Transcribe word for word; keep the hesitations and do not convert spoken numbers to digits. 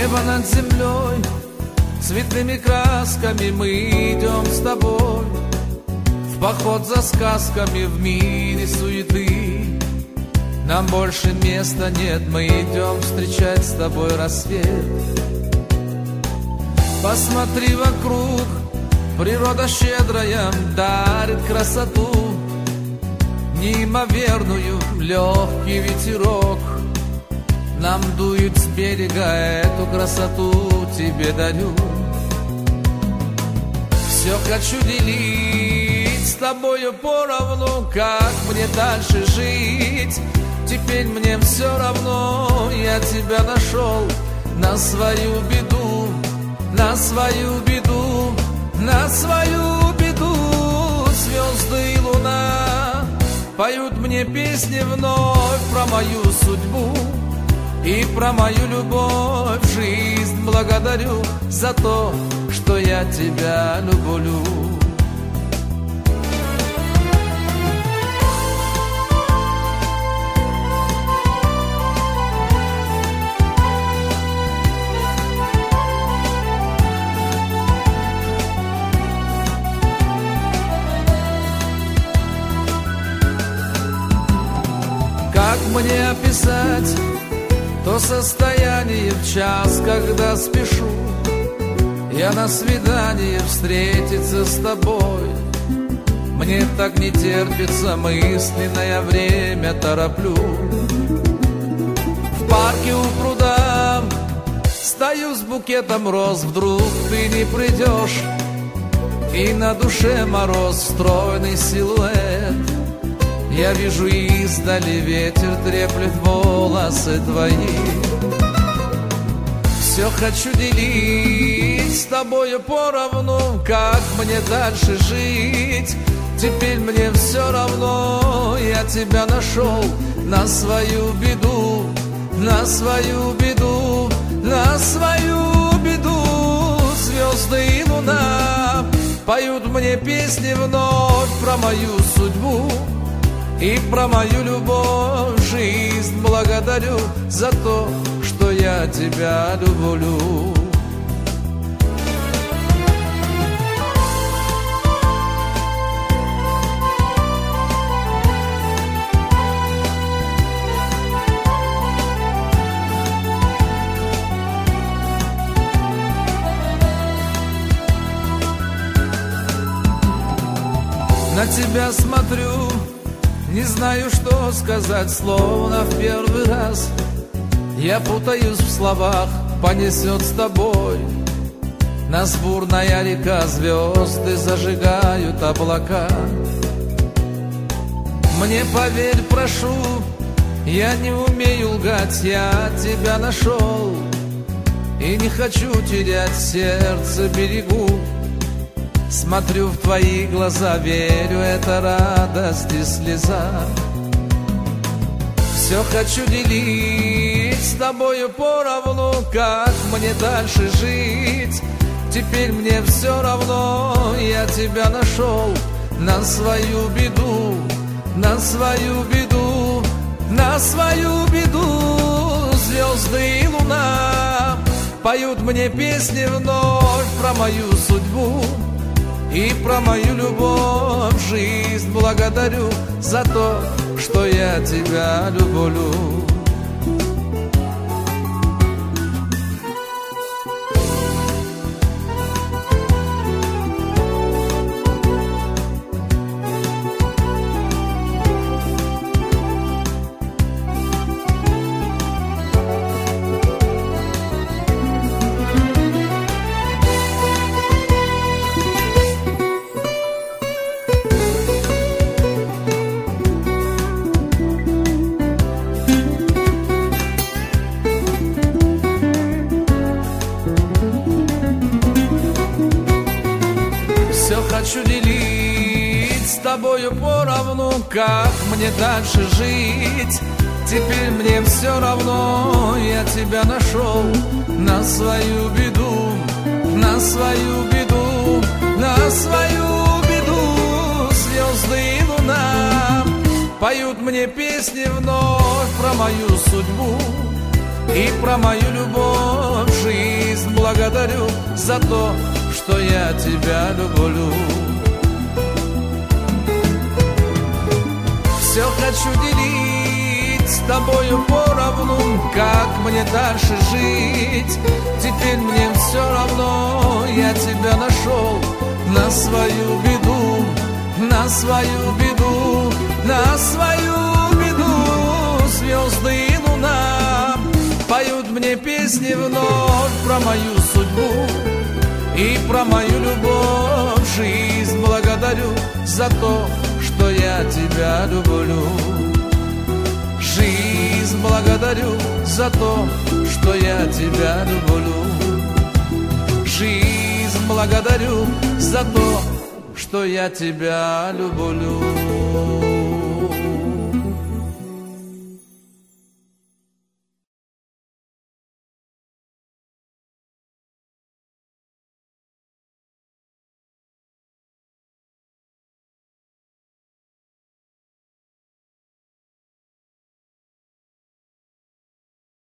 Небо над землей, цветными красками мы идем с тобой в поход за сказками в мире суеты. Нам больше места нет, мы идем встречать с тобой рассвет. Посмотри вокруг, природа щедрая дарит красоту, неимоверную, легкий ветерок нам дует с берега, эту красоту тебе дарю. Все хочу делить с тобою поровну, как мне дальше жить. Теперь мне все равно, я тебя нашел на свою беду, на свою беду, на свою беду. Звезды и луна поют мне песни вновь про мою судьбу и про мою любовь. Жизнь благодарю за то, что я тебя люблю. Как мне описать то состояние в час, когда спешу я на свидание встретиться с тобой? Мне так не терпится, мысленное время тороплю. В парке у пруда стою с букетом роз, вдруг ты не придешь, и на душе мороз, стройный силуэт. Я вижу издали, ветер треплет волосы твои. Все хочу делить с тобою поровну, как мне дальше жить. Теперь мне все равно, я тебя нашел на свою беду, на свою беду, на свою беду. Звезды и луна поют мне песни вновь про мою судьбу и про мою любовь. Жизнь благодарю за то, что я тебя люблю. На тебя смотрю, не знаю, что сказать, словно в первый раз. Я путаюсь в словах, понесет с тобой. Нас бурная река, звезды зажигают облака. Мне поверь, прошу, я не умею лгать, я тебя нашел и не хочу терять, сердце берегу. Смотрю в твои глаза, верю, это радость и слеза. Все хочу делить с тобою поровну, как мне дальше жить. Теперь мне все равно, я тебя нашел на свою беду, на свою беду, на свою беду. Звезды и луна поют мне песни вновь про мою судьбу и про мою любовь. Жизнь благодарю за то, что я тебя люблю. Хочу делить с тобою поровну, как мне дальше жить. Теперь мне все равно, я тебя нашел на свою беду, на свою беду, на свою беду. Звезды и луна поют мне песни вновь про мою судьбу и про мою любовь. Жизнь благодарю за то, что я тебя люблю. Все хочу делить с тобою поровну, как мне дальше жить. Теперь мне все равно, я тебя нашел на свою беду, на свою беду, на свою беду. Звезды и луна поют мне песни вновь про мою судьбу и про мою любовь. Жизнь благодарю за то, что я тебя люблю. Жизнь благодарю за то, что я тебя люблю. Жизнь благодарю за то, что я тебя люблю.